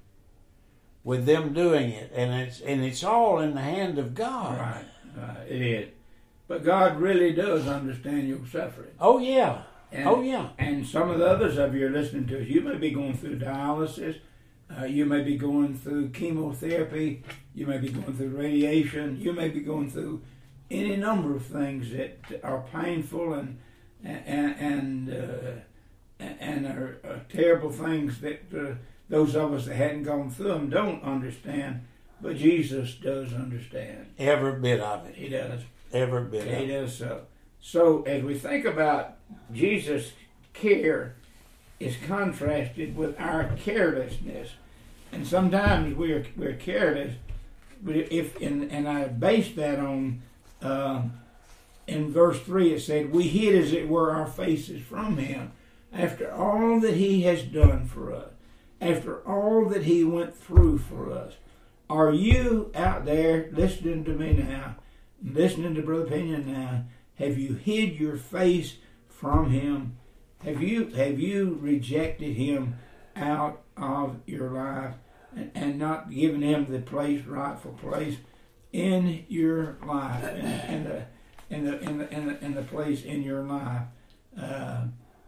with them doing it. And it's and it's all in the hand of God. Right, right. It is. But God really does understand your suffering. Oh, yeah. And, oh, yeah. And some of the others of you are listening to us. You may be going through dialysis. Uh, you may be going through chemotherapy. You may be going through radiation. You may be going through any number of things that are painful and and and uh, and are, are terrible things that uh, those of us that hadn't gone through them don't understand. But Jesus does understand. Every bit of it. He does. Every bit he of it. He does so. So as we think about Jesus' care, is contrasted with our carelessness, and sometimes we're we're careless. But if and, and I base that on uh, in verse three, it said, "We hid as it were our faces from Him." After all that He has done for us, after all that He went through for us, are you out there listening to me now, listening to Brother Pinion now? Have you hid your face from Him? Have you have you rejected Him out of your life? and, and not giving him the place, rightful place in your life, and, and the in the in the in the in the place in your life. Uh,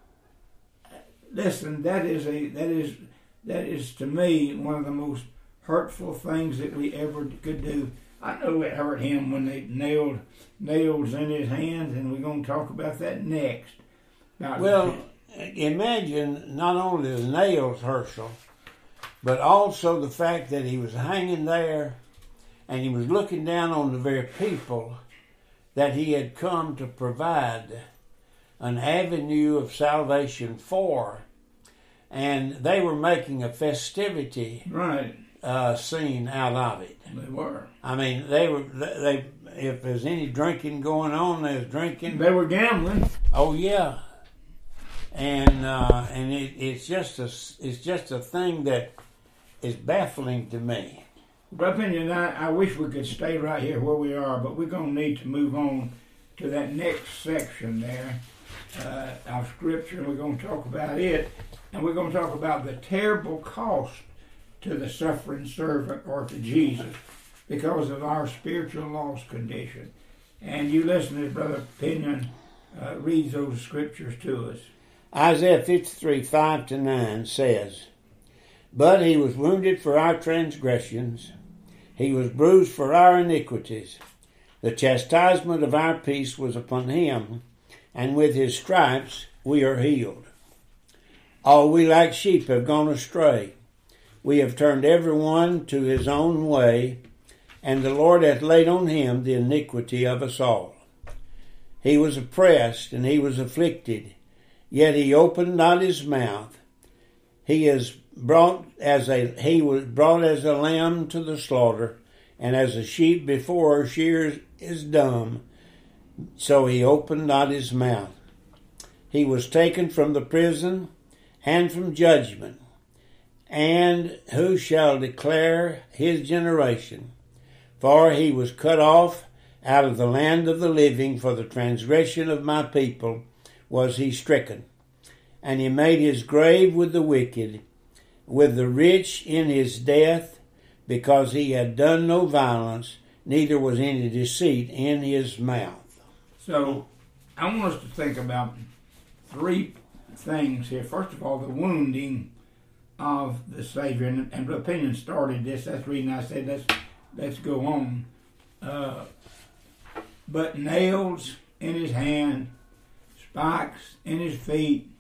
listen, that is a that is that is to me one of the most hurtful things that we ever could do. I know it hurt him when they nailed nails in his hands, and we're going to talk about that next. About well, imagine not only the nails, Herschel, but also the fact that he was hanging there and he was looking down on the very people that he had come to provide an avenue of salvation for. And they were making a festivity right. uh, scene out of it. They were. I mean, they were. They if there's any drinking going on, there's drinking. They were gambling. Oh yeah, and uh, and it, it's just a it's just a thing that is baffling to me. But opinion, I, I wish we could stay right here where we are, but we're going to need to move on to that next section there uh, of Scripture. We're going to talk about it, and we're going to talk about the terrible cost to the suffering servant or to Jesus because of our spiritual lost condition. And you listen as Brother Pinion uh, reads those scriptures to us. Isaiah fifty-three, five to nine says, "But he was wounded for our transgressions, he was bruised for our iniquities. The chastisement of our peace was upon him, and with his stripes we are healed. All we like sheep have gone astray. We have turned every one to his own way, and the Lord hath laid on him the iniquity of us all. He was oppressed, and he was afflicted, yet he opened not his mouth. He is brought as a he was brought as a lamb to the slaughter, and as a sheep before her shears is dumb, so he opened not his mouth. He was taken from the prison and from judgment. And who shall declare his generation? For he was cut off out of the land of the living, for the transgression of my people was he stricken. And he made his grave with the wicked, with the rich in his death, because he had done no violence, neither was any deceit in his mouth." So I want us to think about three things here. First of all, the wounding of the Savior, and, and opinion started this. That's the reason I said let's let's go on. Uh, but nails in his hand, spikes in his feet,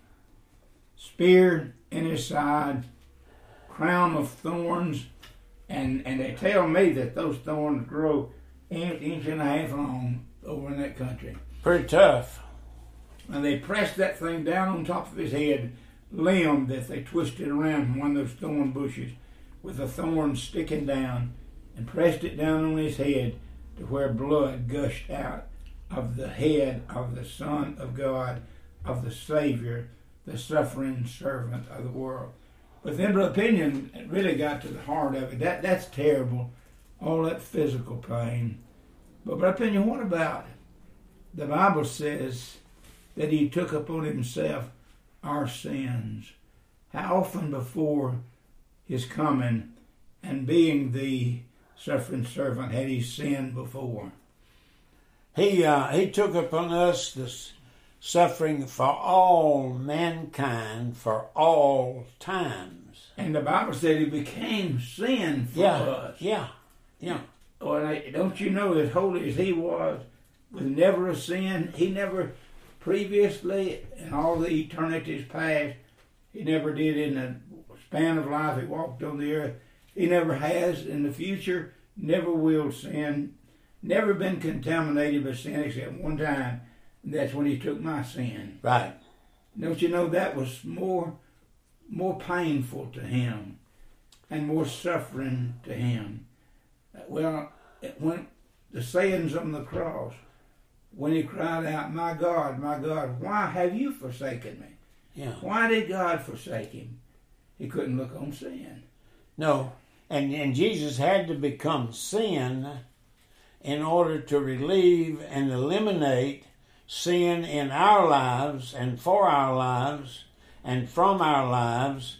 spear in his side, crown of thorns, and and they tell me that those thorns grow an inch and a half long over in that country. Pretty tough. And they pressed that thing down on top of his head, limb that they twisted around from one of those thorn bushes with the thorns sticking down, and pressed it down on his head to where blood gushed out of the head of the Son of God, of the Savior, the suffering servant of the world. But then Brother Pinion really got to the heart of it. That That's terrible, all that physical pain. But Brother Pinion, what about it? The Bible says that he took upon himself our sins. How often before his coming and being the suffering servant had he sinned before? He uh, he took upon us the suffering for all mankind for all times. And the Bible said he became sin for yeah, us. Yeah, yeah. Well, don't you know, as holy as he was, with never a sin, he never previously, in all the eternities past, he never did in the span of life he walked on the earth. He never has in the future, never will sin, never been contaminated by sin except one time. And that's when he took my sin. Right. Don't you know that was more, more painful to him and more suffering to him? Well, when the sayings on the cross, when he cried out, "My God, my God, why have you forsaken me?" Yeah. Why did God forsake him? He couldn't look on sin. No. And, and Jesus had to become sin in order to relieve and eliminate sin in our lives and for our lives and from our lives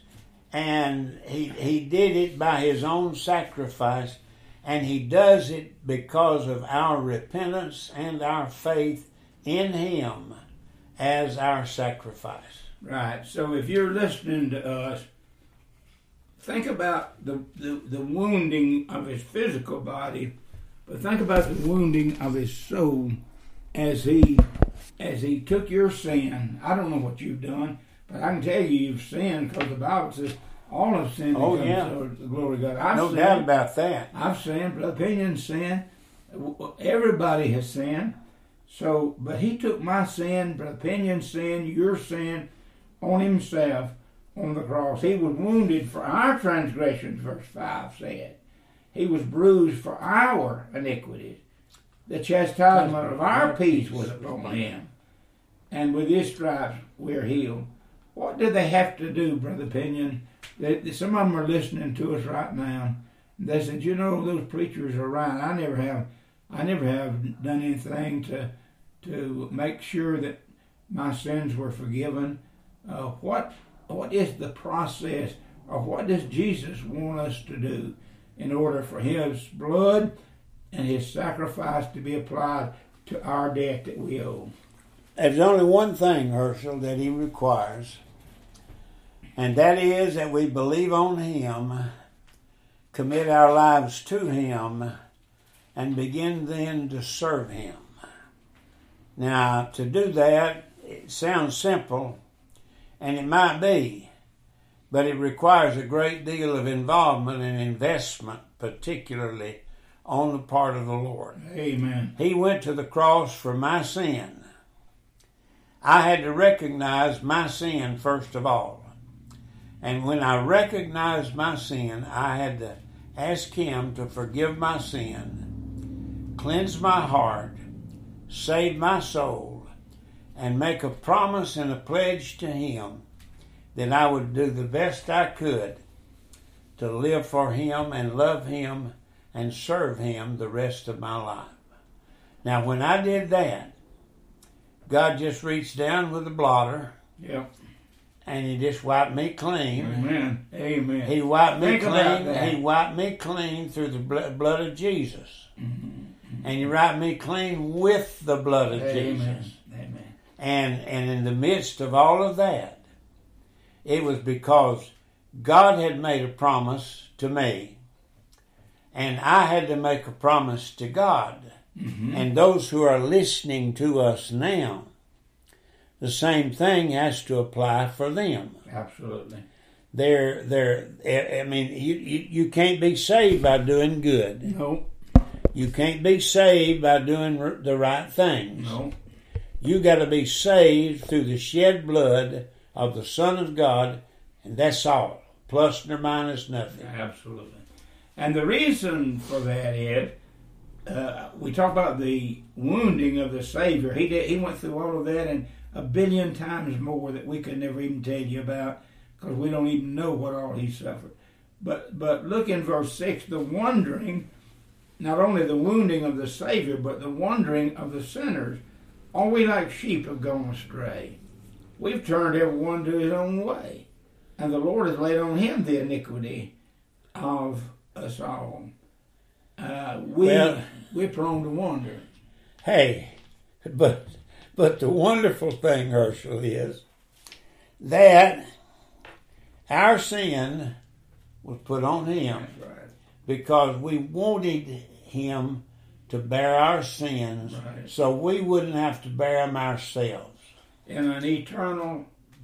And he, he did it by his own sacrifice, and he does it because of our repentance and our faith in him as our sacrifice. Right. So if you're listening to us, think about the, the, the wounding of his physical body, but think about the wounding of his soul as he as he took your sin. I don't know what you've done, but I can tell you you've sinned, because the Bible says all have sinned and Oh, come yeah. short of the glory of God. I've No sinned. doubt about that. I've sinned. Brother Pinion sinned. Everybody has sinned. So, but he took my sin, Brother Pinion's sin, your sin, on himself on the cross. He was wounded for our transgressions, verse five said. He was bruised for our iniquities. The chastisement of our peace was upon him. And with his stripes we're healed. What did they have to do, Brother Pinion? They, some of them are listening to us right now. They said, you know, those preachers are right. I never have I never have done anything to to make sure that my sins were forgiven. Uh, what what is the process, or what does Jesus want us to do in order for his blood and his sacrifice to be applied to our debt that we owe? There's only one thing, Herschel, that he requires, and that is that we believe on him, commit our lives to him, and begin then to serve him. Now, to do that, it sounds simple, and it might be, but it requires a great deal of involvement and investment, particularly on the part of the Lord. Amen. He went to the cross for my sin. I had to recognize my sin first of all. And when I recognized my sin, I had to ask him to forgive my sin, cleanse my heart, save my soul, and make a promise and a pledge to him that I would do the best I could to live for him and love him and serve him the rest of my life. Now, when I did that, God just reached down with a blotter. Yep. And he just wiped me clean. Amen. Amen. He wiped me Think about clean. that. He wiped me clean through the blood of Jesus. Mm-hmm. And he wiped me clean with the blood of Amen. Jesus. Amen. And and in the midst of all of that, it was because God had made a promise to me, and I had to make a promise to God. Mm-hmm. And those who are listening to us now, the same thing has to apply for them. Absolutely. They're, they're, I mean, you, you, you can't be saved by doing good. No. You can't be saved by doing the right things. No. You got to be saved through the shed blood of the Son of God, and that's all. Plus or minus nothing. Absolutely. And the reason for that is, uh, we talk about the wounding of the Savior. He did. He went through all of that and a billion times more that we could never even tell you about, because we don't even know what all he suffered. But but look in verse six, the wandering, not only the wounding of the Savior, but the wandering of the sinners. All we like sheep have gone astray. We've turned everyone to his own way, and the Lord has laid on him the iniquity of us all. Uh, we, well, we're prone to wander. Hey, but but the wonderful thing, Herschel, is that our sin was put on him. That's right. Because we wanted him to bear our sins, Right. so we wouldn't have to bear them ourselves. In an eternal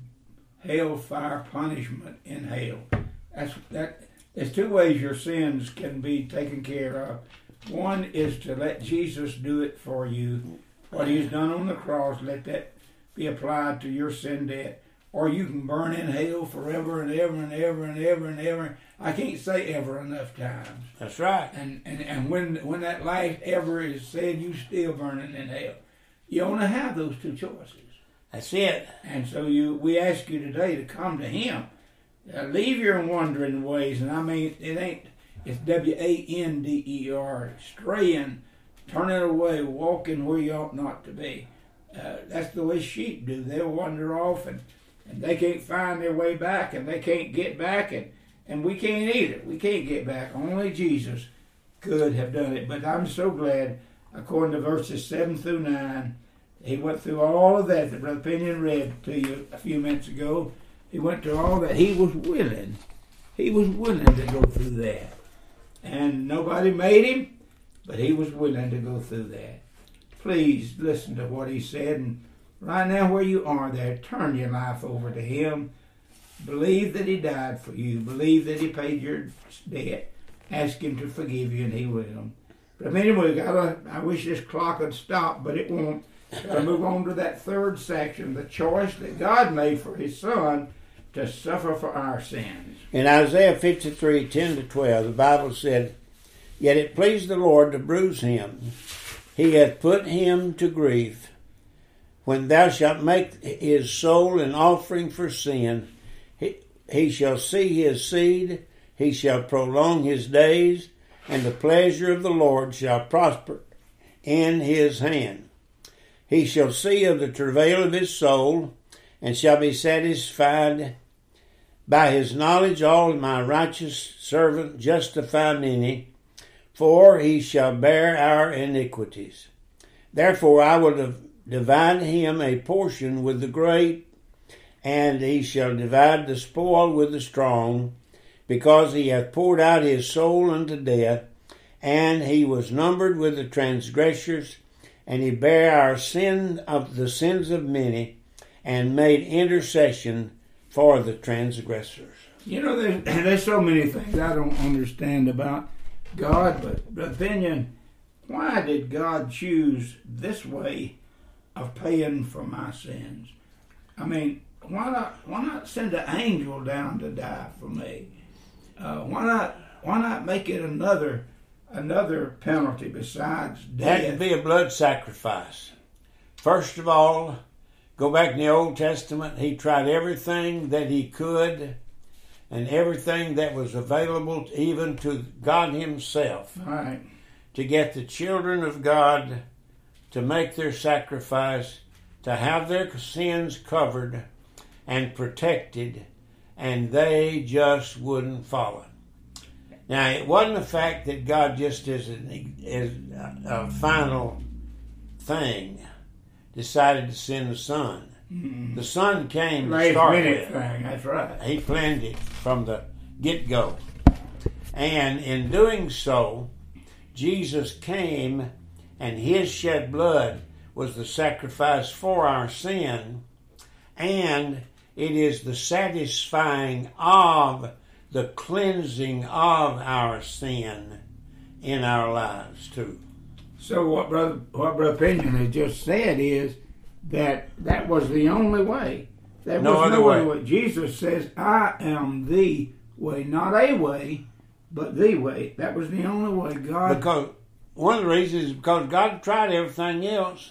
hellfire punishment in hell. That's that. There's two ways your sins can be taken care of. One is to let Jesus do it for you. What he's done on the cross, let that be applied to your sin debt. Or you can burn in hell forever and ever and ever and ever and ever. I can't say ever enough times. That's right. And and, and when when that last ever is said, you still burning in hell. You only have those two choices. That's it. And so you, we ask you today to come to him. Uh, leave your wandering ways, and I mean, it ain't, it's W A N D E R, straying, turning away, walking where you ought not to be. Uh, that's the way sheep do. They'll wander off, and and they can't find their way back, and they can't get back, and, and we can't either. We can't get back. Only Jesus could have done it. But I'm so glad, according to verses seven through nine, he went through all of that that Brother Pinion read to you a few minutes ago. He went through all that. He was willing. He was willing to go through that. And nobody made him, but he was willing to go through that. Please listen to what he said. And right now where you are there, turn your life over to him. Believe that he died for you. Believe that he paid your debt. Ask him to forgive you, and he will. But anyway, gotta, I wish this clock would stop, but it won't. Gotta move on to that third section, the choice that God made for his Son to suffer for our sins. In Isaiah fifty-three, ten to twelve, the Bible said, "Yet it pleased the Lord to bruise him. He hath put him to grief. When thou shalt make his soul an offering for sin, he, he shall see his seed, he shall prolong his days, and the pleasure of the Lord shall prosper in his hand. He shall see of the travail of his soul, and shall be satisfied. By his knowledge all my righteous servant justify many, for he shall bear our iniquities. Therefore I will divide him a portion with the great, and he shall divide the spoil with the strong, because he hath poured out his soul unto death, and he was numbered with the transgressors, and he bare our sin of the sins of many, and made intercession for the transgressors." You know, there's, there's so many things I don't understand about God, but Brother Pinion, why did God choose this way of paying for my sins? I mean, why not why not send an angel down to die for me? Uh, why not why not make it another another penalty besides death? Had to be a blood sacrifice. First of all, go back in the Old Testament, he tried everything that he could and everything that was available even to God himself, right, to get the children of God to make their sacrifice, to have their sins covered and protected, and they just wouldn't follow. Now, it wasn't the fact that God just as a, a final thing decided to send the Son. Mm-hmm. The Son came to Last start minute with. thing, that's right. He planned it from the get-go. And in doing so, Jesus came, and his shed blood was the sacrifice for our sin, and it is the satisfying of the cleansing of our sin in our lives too. So what Brother what Brother Pinion has just said is that that was the only way. There No was other no way. other way. Jesus says, "I am the way," not a way, but the way. That was the only way. God. Because one of the reasons is because God tried everything else.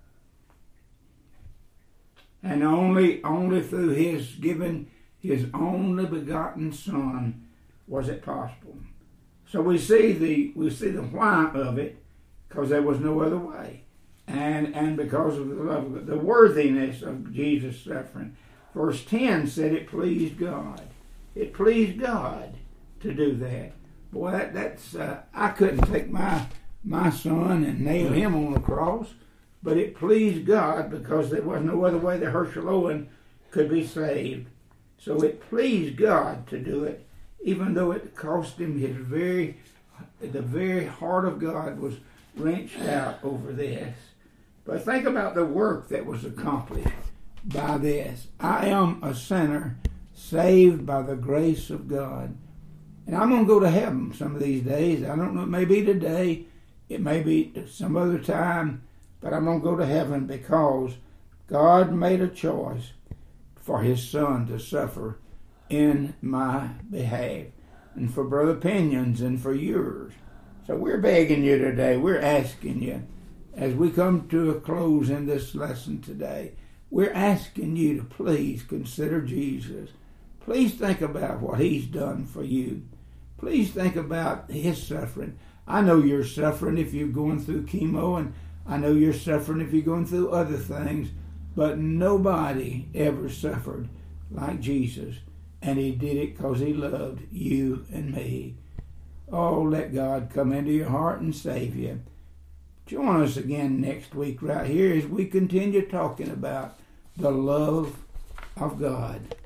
And only only through his giving his only begotten Son was it possible. So we see the we see the why of it, because there was no other way. And and because of the love of the worthiness of Jesus' suffering. Verse ten said it pleased God. It pleased God to do that. Boy, that, that's uh, I couldn't take my my son and nail him on the cross. But it pleased God because there was no other way that Herschel Owen could be saved. So it pleased God to do it, even though it cost him his very, the very heart of God was wrenched out over this. But think about the work that was accomplished by this. I am a sinner saved by the grace of God. And I'm going to go to heaven some of these days. I don't know, it may be today, it may be some other time, but I'm going to go to heaven because God made a choice for his Son to suffer in my behalf, and for Brother Pinion's and for yours. So we're begging you today, we're asking you, as we come to a close in this lesson today, we're asking you to please consider Jesus. Please think about what he's done for you. Please think about his suffering. I know you're suffering if you're going through chemo, and I know you're suffering if you're going through other things, But nobody ever suffered like Jesus, and he did it because he loved you and me. Oh, let God come into your heart and save you. Join us again next week right here as we continue talking about the love of God.